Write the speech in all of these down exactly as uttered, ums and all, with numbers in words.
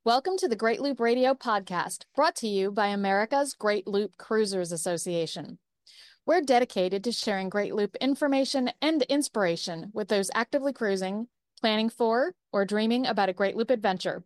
Welcome to the Great Loop Radio podcast, brought to you by America's Great Loop Cruisers Association. We're dedicated to sharing Great Loop information and inspiration with those actively cruising, planning for, or dreaming about a Great Loop adventure.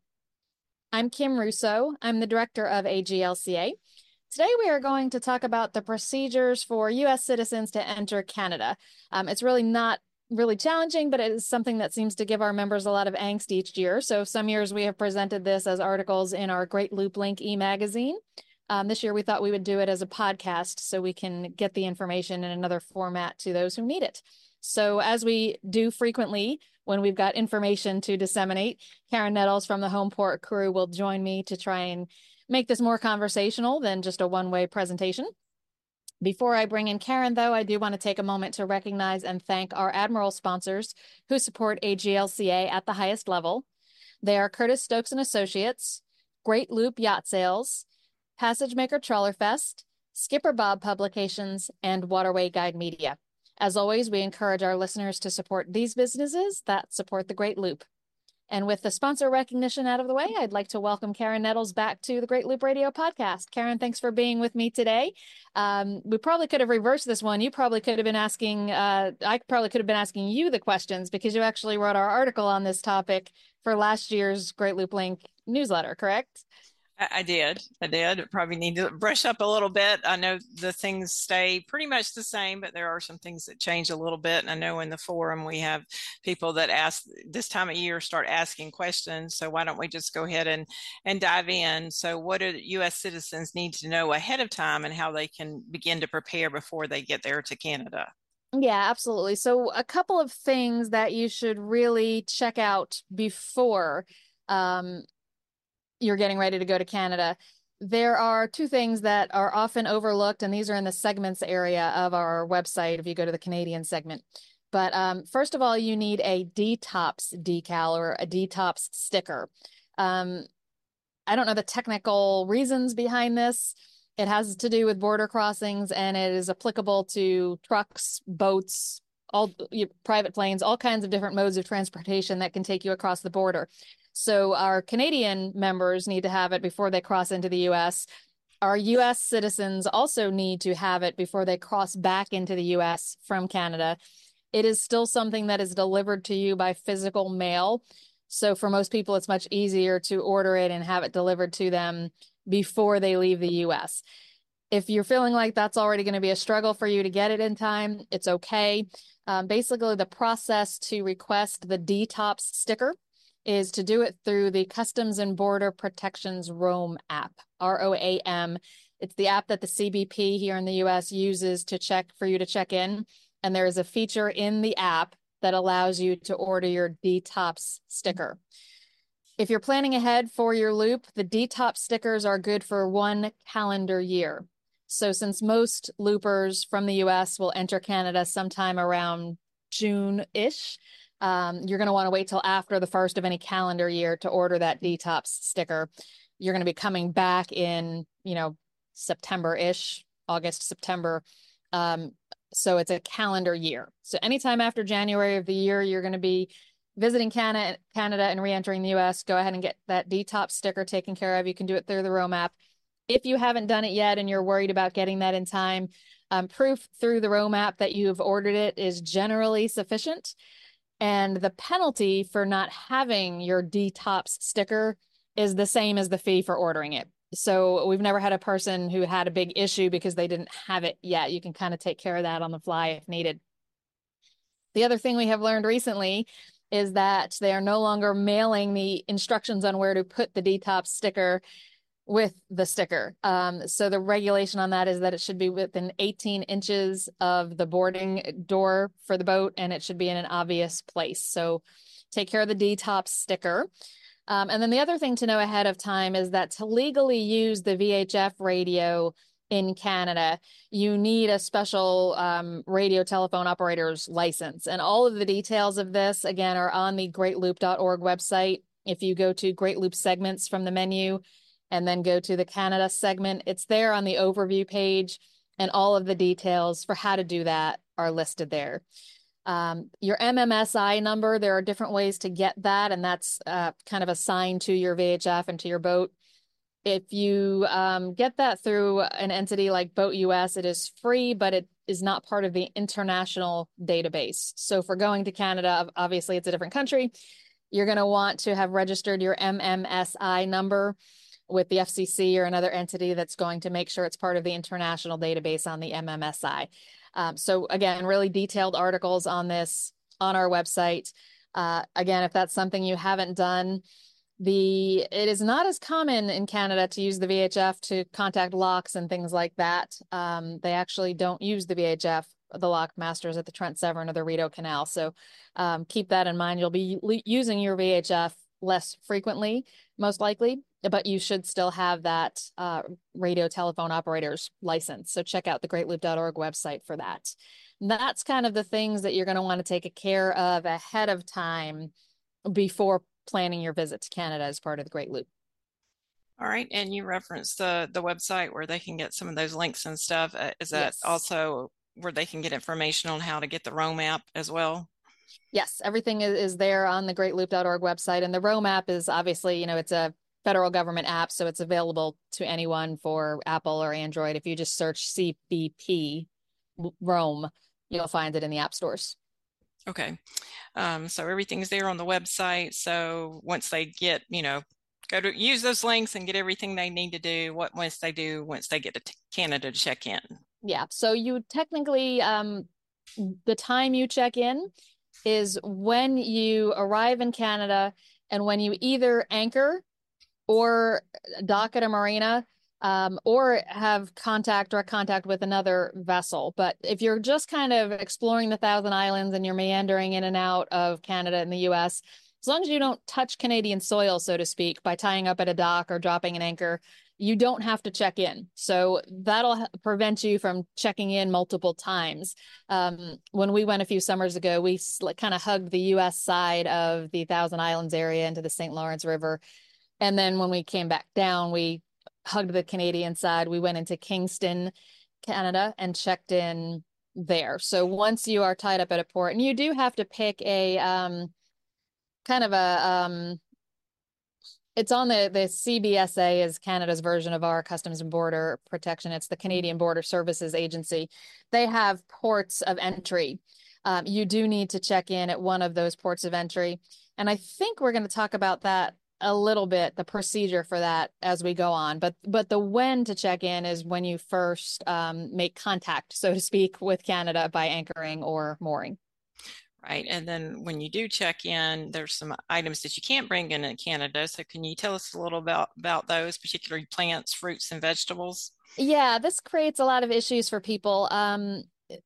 I'm Kim Russo. I'm the director of A G L C A. Today we are going to talk about the procedures for U S citizens to enter Canada. Um, it's really not really challenging, but it is something that seems to give our members a lot of angst each year. So some years we have presented this as articles in our Great Loop Link e-magazine. Um, this year we thought we would do it as a podcast so we can get the information in another format to those who need it. So as we do frequently when we've got information to disseminate, Karen Nettles from the Homeport crew will join me to try and make this more conversational than just a one-way presentation. Before I bring in Karen, though, I do want to take a moment to recognize and thank our Admiral sponsors who support A G L C A at the highest level. They are Curtis Stokes and Associates, Great Loop Yacht Sales, Passage Maker Trawlerfest, Skipper Bob Publications, and Waterway Guide Media. As always, we encourage our listeners to support these businesses that support the Great Loop. And with the sponsor recognition out of the way, I'd like to welcome Karen Nettles back to the Great Loop Radio podcast. Karen, thanks for being with me today. Um, we probably could have reversed this one. You probably could have been asking, uh, I probably could have been asking you the questions because you actually wrote our article on this topic for last year's Great Loop Link newsletter, correct? I, I did. I did. Probably need to brush up a little bit. I know the things stay pretty much the same, but there are some things that change a little bit. And I know in the forum we have people that ask this time of year start asking questions. So why don't we just go ahead and and dive in? So what do U S citizens need to know ahead of time and how they can begin to prepare before they get there to Canada? Yeah, absolutely. So a couple of things that you should really check out before um, you're getting ready to go to Canada. There are two things that are often overlooked, and these are in the segments area of our website if you go to the Canadian segment. But um, first of all, you need a detops decal or a detops sticker. Um, I don't know the technical reasons behind this. It has to do with border crossings, and it is applicable to trucks, boats, all private planes, all kinds of different modes of transportation that can take you across the border. So our Canadian members need to have it before they cross into the U S. Our U S citizens also need to have it before they cross back into the U S from Canada. It is still something that is delivered to you by physical mail. So for most people, it's much easier to order it and have it delivered to them before they leave the U S. If you're feeling like that's already going to be a struggle for you to get it in time, it's okay. Um, basically, the process to request the detops sticker is to do it through the Customs and Border Protection's Roam app, R O A M. It's the app that the C B P here in the U S uses to check for you to check in. And there is a feature in the app that allows you to order your detops sticker. If you're planning ahead for your loop, the detops stickers are good for one calendar year. So since most loopers from the U S will enter Canada sometime around June-ish, Um, you're going to want to wait till after the first of any calendar year to order that detops sticker. You're going to be coming back in, you know, September-ish, August, September. Um, so it's a calendar year. So anytime after January of the year, you're going to be visiting Canada, Canada and re-entering the U S, go ahead and get that detops sticker taken care of. You can do it through the Roam app. If you haven't done it yet and you're worried about getting that in time, um, proof through the Roam app that you've ordered it is generally sufficient. And the penalty for not having your detops sticker is the same as the fee for ordering it. So we've never had a person who had a big issue because they didn't have it yet. You can kind of take care of that on the fly if needed. The other thing we have learned recently is that they are no longer mailing the instructions on where to put the detops sticker with the sticker. Um, so the regulation on that is that it should be within eighteen inches of the boarding door for the boat, and it should be in an obvious place. So take care of the detops sticker. Um, and then the other thing to know ahead of time is that to legally use the V H F radio in Canada, you need a special um, radio telephone operator's license. And all of the details of this, again, are on the great loop dot org website. If you go to Great Loop segments from the menu, and then go to the Canada segment, it's there on the overview page, and all of the details for how to do that are listed there. Um, your M M S I number, there are different ways to get that, and that's uh, kind of assigned to your V H F and to your boat. If you um, get that through an entity like Boat U S, it is free, but it is not part of the international database. So for going to Canada, obviously it's a different country. You're going to want to have registered your M M S I number with the F C C or another entity that's going to make sure it's part of the international database on the M M S I. Um, so again, really detailed articles on this on our website. Uh, again, if that's something you haven't done, the it is not as common in Canada to use the V H F to contact locks and things like that. Um, they actually don't use the V H F, the lock masters at the Trent Severn or the Rideau Canal. So um, keep that in mind. You'll be using your V H F less frequently, most likely, but you should still have that uh, radio telephone operator's license. So check out the great loop dot org website for that. And that's kind of the things that you're going to want to take care of ahead of time before planning your visit to Canada as part of the Great Loop. All right, and you referenced the the website where they can get some of those links and stuff. Uh, is that Yes. also where they can get information on how to get the Roam app as well? Yes, everything is, is there on the great loop dot org website. And the Roam app is obviously, you know, it's a federal government app, so it's available to anyone for Apple or Android. If you just search C B P Roam, you'll find it in the app stores. Okay. Um, so everything's there on the website. So once they get, you know, go to use those links and get everything they need to do, what once they do, once they get to Canada to check in. Yeah. So you technically, um, the time you check in is when you arrive in Canada and when you either anchor or dock at a marina, um, or have contact, direct contact with another vessel. But if you're just kind of exploring the Thousand Islands and you're meandering in and out of Canada and the U S, as long as you don't touch Canadian soil, so to speak, by tying up at a dock or dropping an anchor, you don't have to check in. So that'll prevent you from checking in multiple times. Um, when we went a few summers ago, we kind of hugged the U S side of the Thousand Islands area into the Saint Lawrence River. And then when we came back down, we hugged the Canadian side. We went into Kingston, Canada, and checked in there. So once you are tied up at a port, and you do have to pick a um, kind of a um, it's on the the C B S A is Canada's version of our Customs and Border Protection. It's the Canadian Border Services Agency. They have ports of entry. Um, you do need to check in at one of those ports of entry. And I think we're going to talk about that a little bit, the procedure for that as we go on. But but the when to check in is when you first um, make contact, so to speak, with Canada by anchoring or mooring. Right. And then when you do check in, there's some items that you can't bring in in Canada. So can you tell us a little about, about those, particularly plants, fruits, and vegetables? Yeah, this creates a lot of issues for people. Um,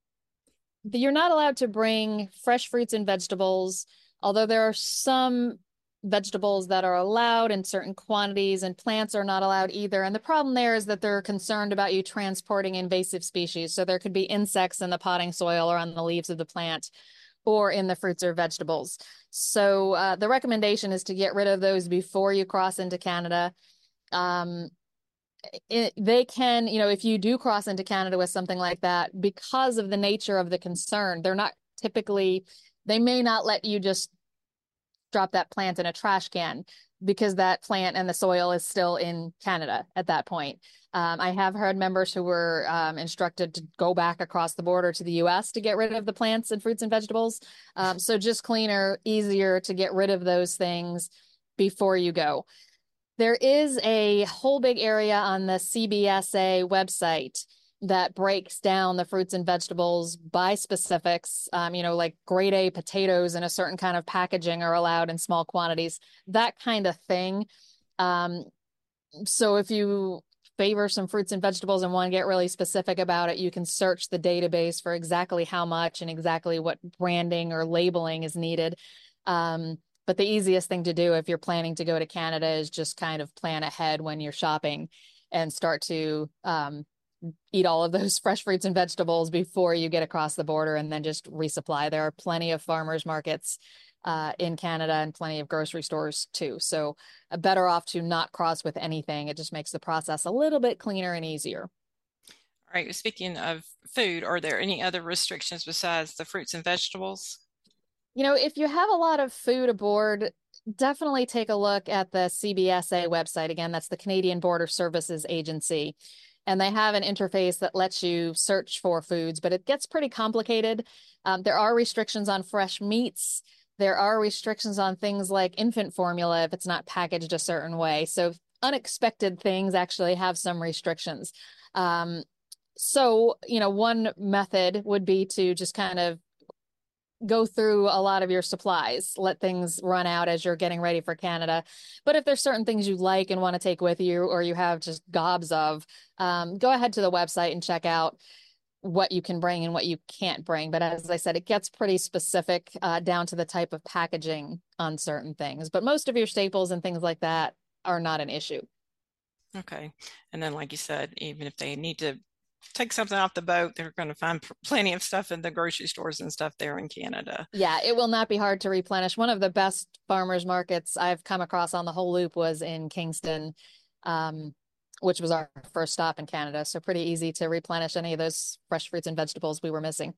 you're not allowed to bring fresh fruits and vegetables, although there are some vegetables that are allowed in certain quantities, and plants are not allowed either. And the problem there is that they're concerned about you transporting invasive species. So there could be insects in the potting soil or on the leaves of the plant or in the fruits or vegetables. So uh, the recommendation is to get rid of those before you cross into Canada. Um, it, they can, you know, if you do cross into Canada with something like that, because of the nature of the concern, they're not typically, they may not let you just drop that plant in a trash can because that plant and the soil is still in Canada at that point. Um, I have heard members who were um, instructed to go back across the border to the U S to get rid of the plants and fruits and vegetables. Um, so just cleaner, easier to get rid of those things before you go. There is a whole big area on the C B S A website that breaks down the fruits and vegetables by specifics. Um, you know, like grade A potatoes in a certain kind of packaging are allowed in small quantities, that kind of thing. Um, so if you favor some fruits and vegetables and want to get really specific about it, you can search the database for exactly how much and exactly what branding or labeling is needed. Um, but the easiest thing to do if you're planning to go to Canada is just kind of plan ahead when you're shopping and start to um, eat all of those fresh fruits and vegetables before you get across the border, and then just resupply. There are plenty of farmers markets uh, in Canada and plenty of grocery stores too. So uh, better off to not cross with anything. It just makes the process a little bit cleaner and easier. All Right. Speaking of food, are there any other restrictions besides the fruits and vegetables? You know, if you have a lot of food aboard, definitely take a look at the C B S A website. Again, that's the Canadian Border Services Agency. And they have an interface that lets you search for foods, but it gets pretty complicated. Um, there are restrictions on fresh meats. There are restrictions on things like infant formula if it's not packaged a certain way. So unexpected things actually have some restrictions. Um, so, you know, one method would be to just kind of go through a lot of your supplies, let things run out as you're getting ready for Canada. But if there's certain things you like and want to take with you, or you have just gobs of, um, go ahead to the website and check out what you can bring and what you can't bring. But as I said, it gets pretty specific uh, down to the type of packaging on certain things. But most of your staples and things like that are not an issue. Okay. And then, like you said, even if they need to take something off the boat, they're going to find plenty of stuff in the grocery stores and stuff there in Canada. Yeah, it will not be hard to replenish. One of the best farmers markets I've come across on the whole loop was in Kingston, um, which was our first stop in Canada. So pretty easy to replenish any of those fresh fruits and vegetables we were missing.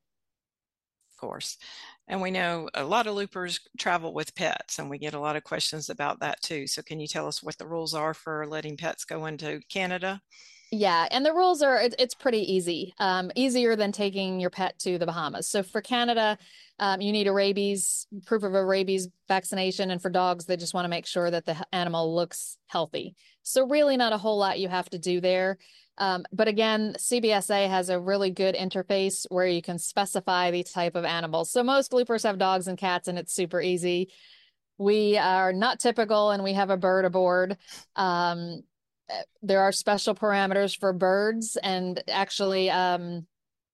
Of course. And we know a lot of loopers travel with pets, and we get a lot of questions about that too. So, can you tell us what the rules are for letting pets go into Canada? Yeah, and the rules are it, it's pretty easy, um, easier than taking your pet to the Bahamas. So for Canada, um, you need a rabies proof of a rabies vaccination, and for dogs, they just want to make sure that the animal looks healthy. So really, not a whole lot you have to do there. Um, but again, C B S A has a really good interface where you can specify the type of animals. So most loopers have dogs and cats, and it's super easy. We are not typical, and we have a bird aboard. Um, there are special parameters for birds, and actually um,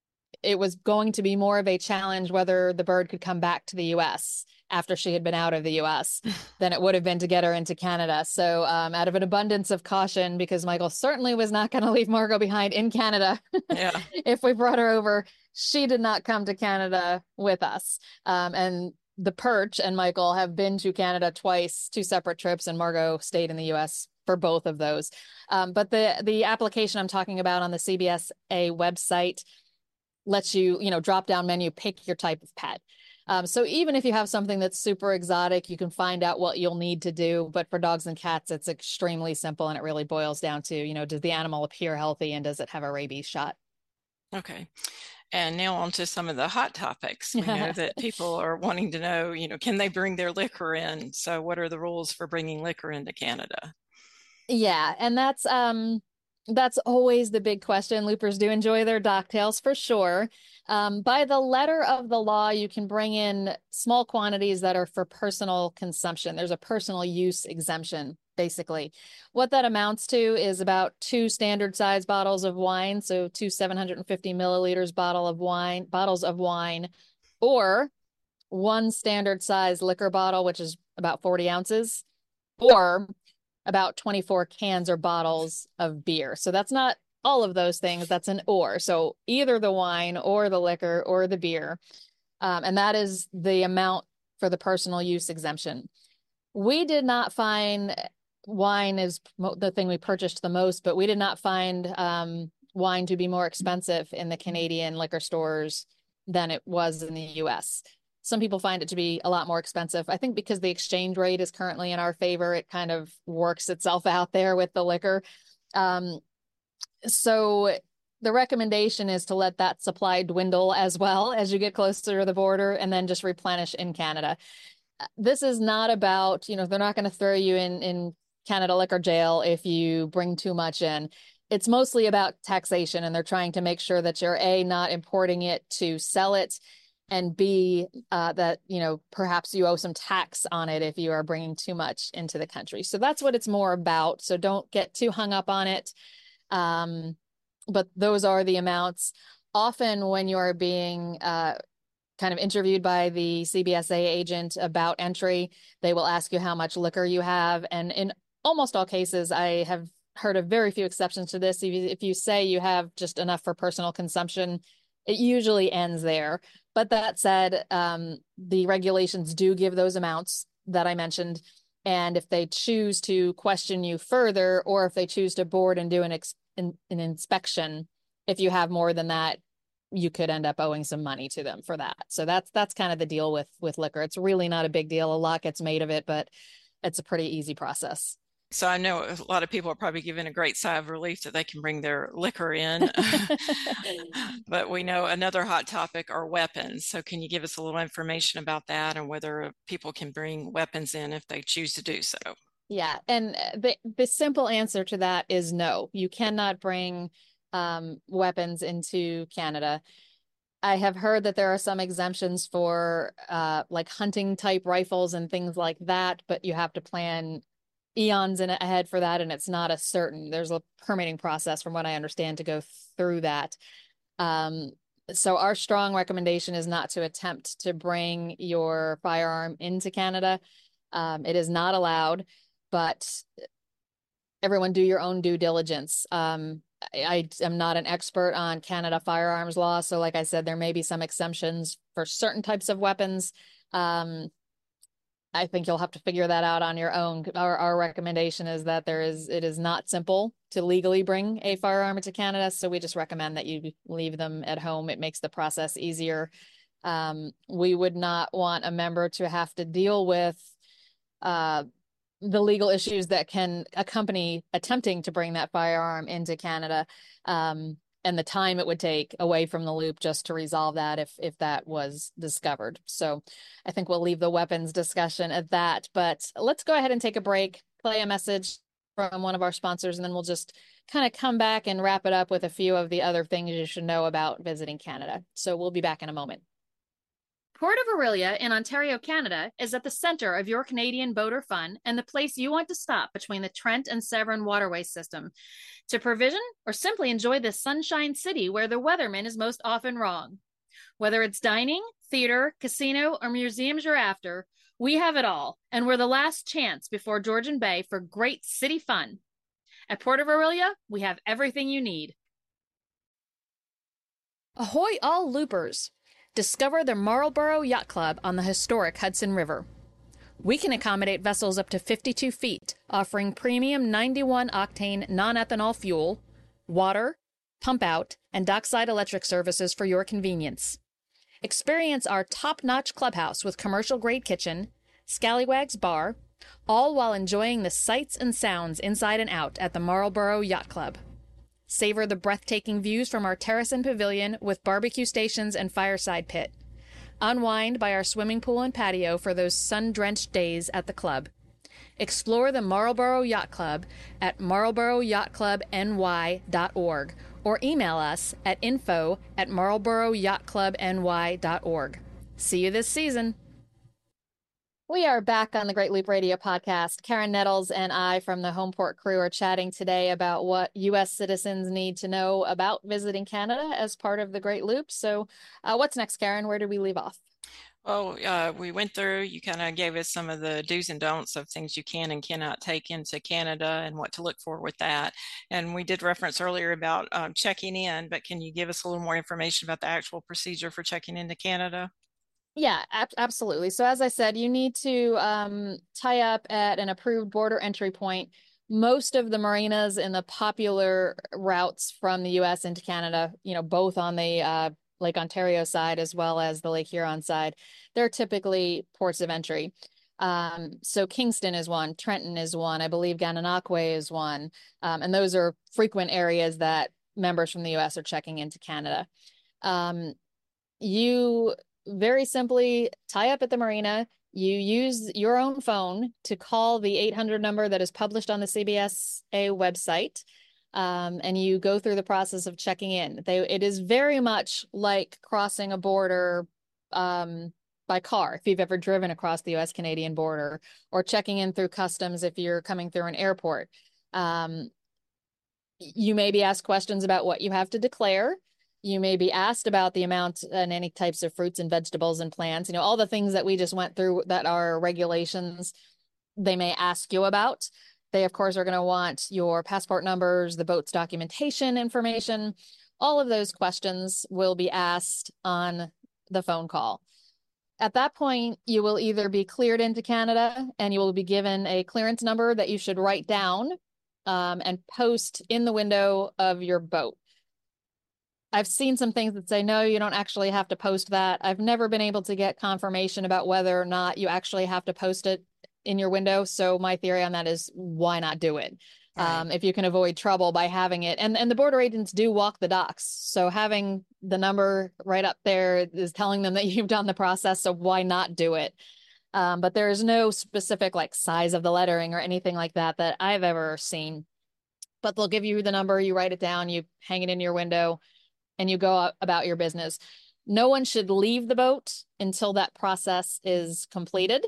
it was going to be more of a challenge whether the bird could come back to the U S after she had been out of the U S than it would have been to get her into Canada. So um, out of an abundance of caution, because Michael certainly was not going to leave Margot behind in Canada Yeah. if we brought her over, she did not come to Canada with us. Um, and the Perch and Michael have been to Canada twice, two separate trips, and Margot stayed in the U S for both of those. Um, but the the application I'm talking about on the C B S A website lets you, you know, drop down menu, pick your type of pet. Um, so even if you have something that's super exotic, you can find out what you'll need to do. But for dogs and cats, it's extremely simple, and it really boils down to, you know, does the animal appear healthy and does it have a rabies shot? Okay. And now on to some of the hot topics. We know that people are wanting to know, you know, can they bring their liquor in? So what are the rules for bringing liquor into Canada? Yeah, and that's um that's always the big question. Loopers do enjoy their docktails for sure. Um, by the letter of the law, you can bring in small quantities that are for personal consumption. There's a personal use exemption, basically. What that amounts to is about two standard size bottles of wine, so two seven hundred fifty milliliters bottle of wine, bottles of wine, or one standard size liquor bottle, which is about forty ounces, or about twenty-four cans or bottles of beer. So that's not all of those things. That's an or. So either the wine or the liquor or the beer. Um, and that is the amount for the personal use exemption. We did not find wine is the thing we purchased the most, but we did not find um, wine to be more expensive in the Canadian liquor stores than it was in the U S. Some people find it to be a lot more expensive. I think because the exchange rate is currently in our favor, it kind of works itself out there with the liquor. Um, so the recommendation is to let that supply dwindle as well as you get closer to the border, and then just replenish in Canada. This is not about, you know, they're not going to throw you in, in Canada liquor jail if you bring too much in. It's mostly about taxation, and they're trying to make sure that you're A, not importing it to sell it, and B, uh, that, you know, perhaps you owe some tax on it if you are bringing too much into the country. So that's what it's more about. So don't get too hung up on it. Um, but those are the amounts. Often when you are being uh, kind of interviewed by the C B S A agent about entry, they will ask you how much liquor you have. And in almost all cases, I have heard of very few exceptions to this. If you, if you say you have just enough for personal consumption, it usually ends there. But that said, um, the regulations do give those amounts that I mentioned. And if they choose to question you further, or if they choose to board and do an, ex- an, an inspection, if you have more than that, you could end up owing some money to them for that. So that's that's kind of the deal with with liquor. It's really not a big deal. A lot gets made of it, but it's a pretty easy process. So I know a lot of people are probably giving a great sigh of relief that they can bring their liquor in. But we know another hot topic are weapons. So can you give us a little information about that and whether people can bring weapons in if they choose to do so? Yeah, and the the simple answer to that is no. You cannot bring um, weapons into Canada. I have heard that there are some exemptions for uh, like hunting type rifles and things like that, but you have to plan eons in ahead for that, and it's not a certain. There's a permitting process, from what I understand, to go through that. Um, so our strong recommendation is not to attempt to bring your firearm into Canada. Um, it is not allowed, but everyone do your own due diligence. Um, I, I am not an expert on Canada firearms law, so like I said, there may be some exemptions for certain types of weapons. Um, I think you'll have to figure that out on your own. Our, our recommendation is that there is it is not simple to legally bring a firearm into Canada, so we just recommend that you leave them at home. It makes the process easier. Um, we would not want a member to have to deal with uh, the legal issues that can accompany attempting to bring that firearm into Canada, um, and the time it would take away from the loop just to resolve that if if that was discovered. So I think we'll leave the weapons discussion at that. But let's go ahead and take a break, play a message from one of our sponsors, and then we'll just kind of come back and wrap it up with a few of the other things you should know about visiting Canada. So we'll be back in a moment. Port of Orillia in Ontario, Canada, is at the center of your Canadian boater fun and the place you want to stop between the Trent and Severn waterway system to provision or simply enjoy this sunshine city where the weatherman is most often wrong. Whether it's dining, theater, casino, or museums you're after, we have it all, and we're the last chance before Georgian Bay for great city fun. At Port of Orillia, we have everything you need. Ahoy all loopers! Discover the Marlborough Yacht Club on the historic Hudson River. We can accommodate vessels up to fifty-two feet, offering premium ninety-one octane non-ethanol fuel, water, pump out, and dockside electric services for your convenience. Experience our top-notch clubhouse with commercial-grade kitchen, Scallywags bar, all while enjoying the sights and sounds inside and out at the Marlborough Yacht Club. Savor the breathtaking views from our terrace and pavilion with barbecue stations and fireside pit. Unwind by our swimming pool and patio for those sun-drenched days at the club. Explore the Marlborough Yacht Club at marlborough yacht club n y dot org or email us at info at marlborough yacht club n y dot org. See you this season. We are back on the Great Loop Radio podcast. Karen Nettles and I from the Homeport crew are chatting today about what U S citizens need to know about visiting Canada as part of the Great Loop. So uh, what's next, Karen? Where did we leave off? Well, uh, we went through, you kind of gave us some of the do's and don'ts of things you can and cannot take into Canada and what to look for with that. And we did reference earlier about um, checking in, but can you give us a little more information about the actual procedure for checking into Canada? Yeah, ab absolutely. So as I said, you need to um, tie up at an approved border entry point. Most of the marinas in the popular routes from the U S into Canada, you know, both on the uh, Lake Ontario side as well as the Lake Huron side, they're typically ports of entry. Um, so Kingston is one, Trenton is one, I believe Gananoque is one, um, and those are frequent areas that members from the U S are checking into Canada. Um, you very simply tie up at the marina. You use your own phone to call the eight hundred number that is published on the C B S A website, um, and you go through the process of checking in. They, it is very much like crossing a border um, by car, if you've ever driven across the U S Canadian border, or checking in through customs if you're coming through an airport. Um, you may be asked questions about what you have to declare. You may be asked about the amount and any types of fruits and vegetables and plants, you know, all the things that we just went through that are regulations they may ask you about. They, of course, are going to want your passport numbers, the boat's documentation information. All of those questions will be asked on the phone call. At that point, you will either be cleared into Canada and you will be given a clearance number that you should write down um, and post in the window of your boat. I've seen some things that say, no, you don't actually have to post that. I've never been able to get confirmation about whether or not you actually have to post it in your window. So my theory on that is why not do it? Right. Um, if you can avoid trouble by having it. And, and the border agents do walk the docks. So having the number right up there is telling them that you've done the process. So why not do it? Um, but there is no specific like size of the lettering or anything like that that I've ever seen. But they'll give you the number, you write it down, you hang it in your window, and you go about your business. No one should leave the boat until that process is completed.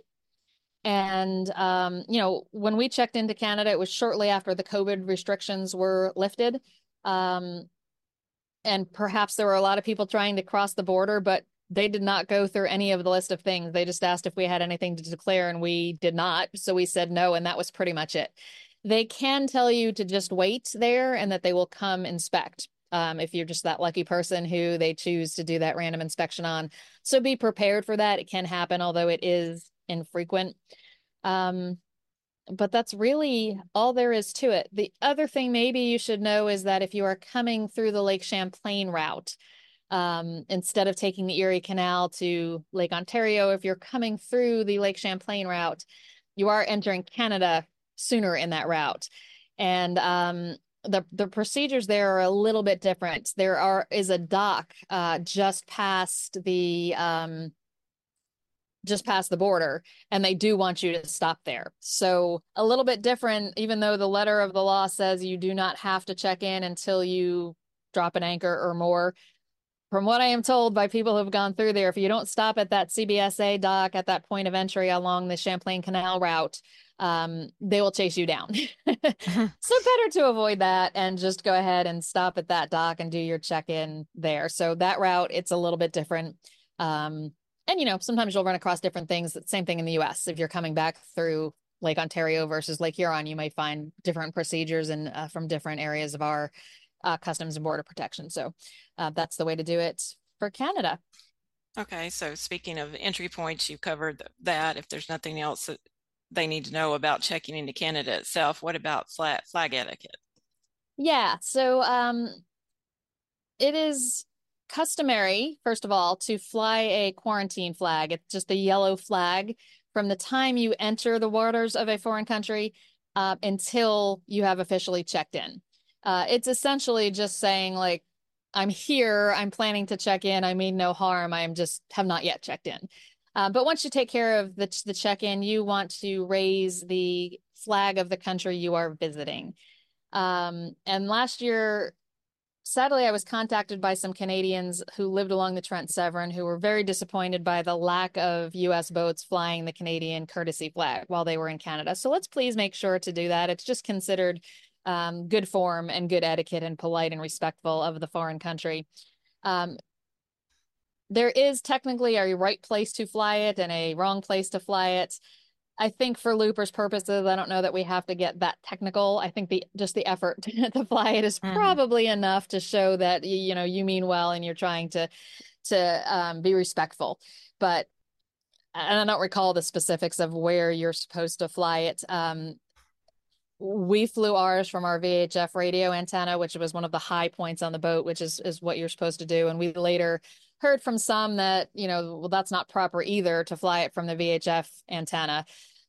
And, um, you know, when we checked into Canada, it was shortly after the COVID restrictions were lifted. Um, and perhaps there were a lot of people trying to cross the border, but they did not go through any of the list of things. They just asked if we had anything to declare, and we did not. So we said no, and that was pretty much it. They can tell you to just wait there and that they will come inspect. Um, if you're just that lucky person who they choose to do that random inspection on. So be prepared for that. It can happen, although it is infrequent. Um, but that's really all there is to it. The other thing maybe you should know is that if you are coming through the Lake Champlain route, um, instead of taking the Erie Canal to Lake Ontario, if you're coming through the Lake Champlain route, you are entering Canada sooner in that route. And um, the the procedures there are a little bit different. There are is a dock uh, just past the um, just past the border, and they do want you to stop there. So a little bit different, even though the letter of the law says you do not have to check in until you drop an anchor or more. From what I am told by people who've gone through there, if you don't stop at that C B S A dock at that point of entry along the Champlain Canal route, um, they will chase you down. So better to avoid that and just go ahead and stop at that dock and do your check-in there. So that route, it's a little bit different. Um, and, you know, sometimes you'll run across different things. Same thing in the U S. If you're coming back through Lake Ontario versus Lake Huron, you might find different procedures and uh, from different areas of our uh, Customs and Border Protection. So uh, that's the way to do it for Canada. Okay, so speaking of entry points, you covered that. If there's nothing else that they need to know about checking into Canada itself, what about flag, flag etiquette? Yeah, so um, it is customary, first of all, to fly a quarantine flag. It's just a yellow flag from the time you enter the waters of a foreign country uh, until you have officially checked in. Uh, it's essentially just saying, like, I'm here, I'm planning to check in, I mean no harm, I am just have not yet checked in. Uh, but once you take care of the, the check-in, you want to raise the flag of the country you are visiting. Um, and last year, sadly, I was contacted by some Canadians who lived along the Trent Severn who were very disappointed by the lack of U S boats flying the Canadian courtesy flag while they were in Canada. So let's please make sure to do that. It's just considered um, good form and good etiquette and polite and respectful of the foreign country. Um, there is technically a right place to fly it and a wrong place to fly it. I think for loopers purposes, I don't know that we have to get that technical. I think the just the effort to fly it is Mm-hmm. probably enough to show that you know you mean well and you're trying to to um, be respectful. But and I don't recall the specifics of where you're supposed to fly it. Um, we flew ours from our V H F radio antenna, which was one of the high points on the boat, which is is what you're supposed to do. And we later heard from some that you know well that's not proper either to fly it from the V H F antenna.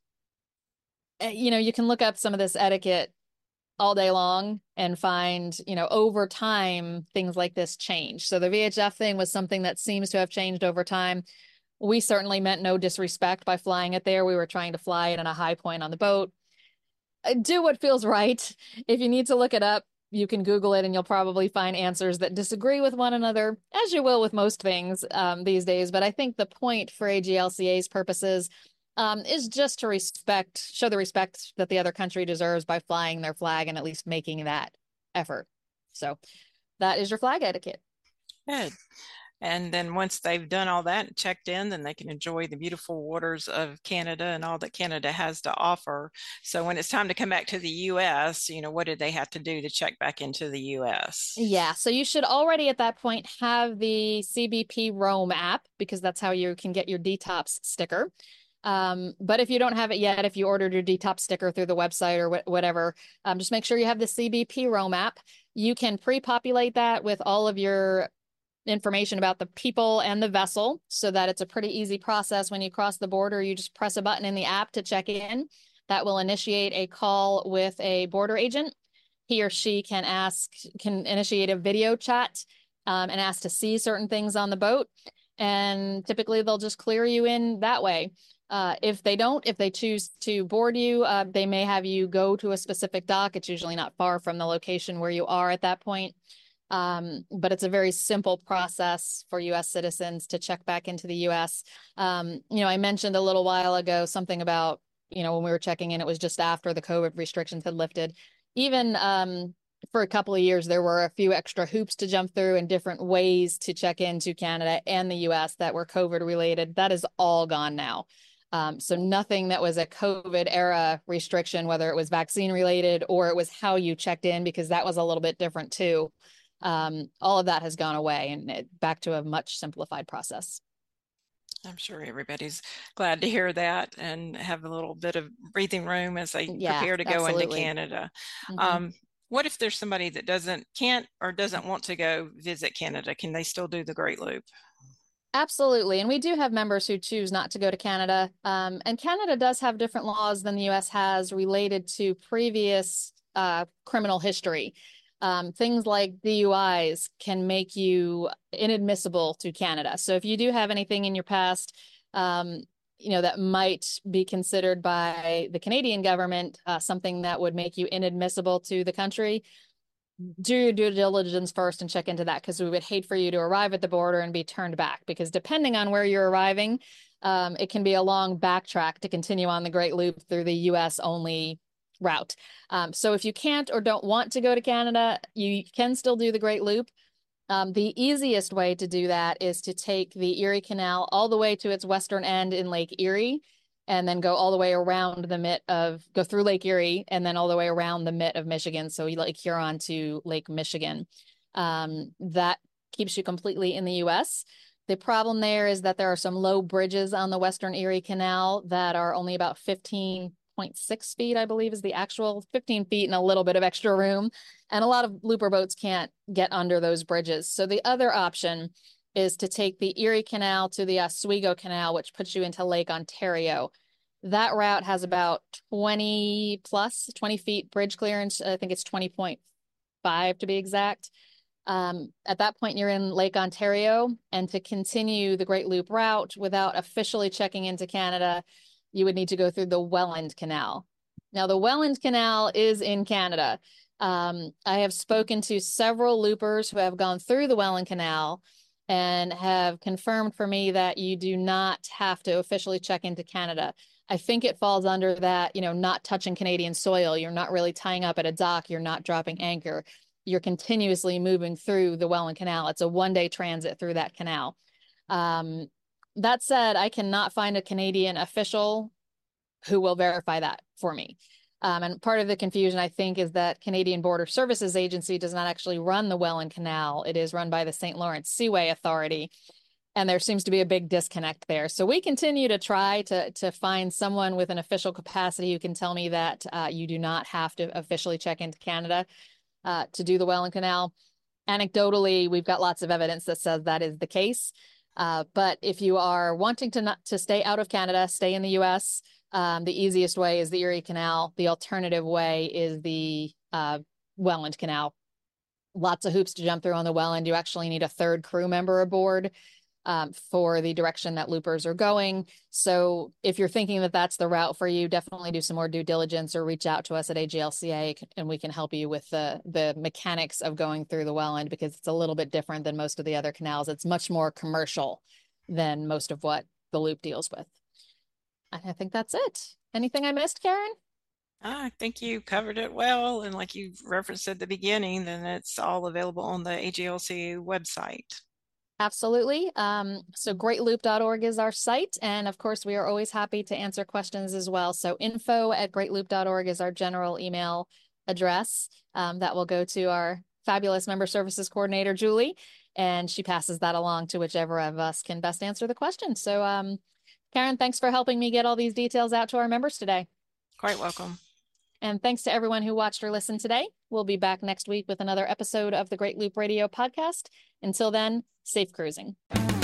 You know, you can look up some of this etiquette all day long and find, you know, over time, things like this change. So the V H F thing was something that seems to have changed over time. We certainly meant no disrespect by flying it there. We were trying to fly it in a high point on the boat. Do what feels right. If you need to look it up, you can Google it and you'll probably find answers that disagree with one another, as you will with most things um, these days. But I think the point for A G L C A's purposes um, is just to respect, show the respect that the other country deserves by flying their flag and at least making that effort. So that is your flag etiquette. Good. And then once they've done all that and checked in, then they can enjoy the beautiful waters of Canada and all that Canada has to offer. So when it's time to come back to the U S, you know, what did they have to do to check back into the U S? Yeah, so you should already at that point have the C B P Roam app because that's how you can get your D TOPS sticker. Um, but if you don't have it yet, if you ordered your D TOPS sticker through the website or wh whatever, um, just make sure you have the C B P Roam app. You can pre-populate that with all of your information about the people and the vessel so that it's a pretty easy process. When you cross the border, you just press a button in the app to check in. That will initiate a call with a border agent. He or she can ask, can initiate a video chat um, and ask to see certain things on the boat. And typically they'll just clear you in that way. Uh, if they don't, if they choose to board you, uh, they may have you go to a specific dock. It's usually not far from the location where you are at that point. Um, but it's a very simple process for U S citizens to check back into the U S. Um, you know, I mentioned a little while ago something about, you know, when we were checking in, it was just after the COVID restrictions had lifted. Even um, for a couple of years, there were a few extra hoops to jump through and different ways to check into Canada and the U S that were COVID related. That is all gone now. Um, so nothing that was a COVID era restriction, whether it was vaccine related or it was how you checked in, because that was a little bit different too. Um, all of that has gone away and it, back to a much simplified process. I'm sure everybody's glad to hear that and have a little bit of breathing room as they Yeah, prepare to go into absolutely. Canada. Mm-hmm. Um, what if there's somebody that doesn't, can't, or doesn't want to go visit Canada? Can they still do the Great Loop? Absolutely. And we do have members who choose not to go to Canada. Um, and Canada does have different laws than the U S has related to previous uh, criminal history. Um, things like D U Is can make you inadmissible to Canada. So if you do have anything in your past, um, you know, that might be considered by the Canadian government uh, something that would make you inadmissible to the country, do your due diligence first and check into that, because we would hate for you to arrive at the border and be turned back, because depending on where you're arriving, um, it can be a long backtrack to continue on the Great Loop through the U S only route. Um, so if you can't or don't want to go to Canada, you can still do the Great Loop. Um, the easiest way to do that is to take the Erie Canal all the way to its western end in Lake Erie, and then go all the way around the mitt of, go through Lake Erie, and then all the way around the mitt of Michigan. So you Lake Huron to Lake Michigan. Um, that keeps you completely in the U S. The problem there is that there are some low bridges on the Western Erie Canal that are only about fifteen point six feet, I believe is the actual, fifteen feet and a little bit of extra room. And a lot of looper boats can't get under those bridges. So the other option is to take the Erie Canal to the Oswego Canal, which puts you into Lake Ontario. That route has about twenty plus, twenty feet bridge clearance. I think it's twenty point five to be exact. Um, at that point, you're in Lake Ontario. And to continue the Great Loop route without officially checking into Canada, you would need to go through the Welland Canal. Now, the Welland Canal is in Canada. Um, I have spoken to several loopers who have gone through the Welland Canal and have confirmed for me that you do not have to officially check into Canada. I think it falls under that, you know, not touching Canadian soil. You're not really tying up at a dock. You're not dropping anchor. You're continuously moving through the Welland Canal. It's a one-day transit through that canal. Um, that said, I cannot find a Canadian official who will verify that for me. Um, and part of the confusion, I think, is that Canadian Border Services Agency does not actually run the Welland Canal. It is run by the Saint Lawrence Seaway Authority. And there seems to be a big disconnect there. So we continue to try to, to find someone with an official capacity who can tell me that uh, you do not have to officially check into Canada uh, to do the Welland Canal. Anecdotally, we've got lots of evidence that says that is the case. Uh, but if you are wanting to not to stay out of Canada, stay in the U S, um, the easiest way is the Erie Canal. The alternative way is the uh, Welland Canal. Lots of hoops to jump through on the Welland. You actually need a third crew member aboard um, for the direction that loopers are going. So if you're thinking that that's the route for you, definitely do some more due diligence or reach out to us at A G L C A and we can help you with the, the mechanics of going through the Welland, because it's a little bit different than most of the other canals. It's much more commercial than most of what the loop deals with. I think that's it. Anything I missed, Karen? I think you covered it well. And like you referenced at the beginning, then it's all available on the A G L C A website. Absolutely. Um, so great loop dot org is our site. And of course, we are always happy to answer questions as well. So info at great loop dot org is our general email address um, that will go to our fabulous member services coordinator, Julie, and she passes that along to whichever of us can best answer the question. So um, Karen, thanks for helping me get all these details out to our members today. Quite welcome. And thanks to everyone who watched or listened today. We'll be back next week with another episode of the Great Loop Radio podcast. Until then, safe cruising.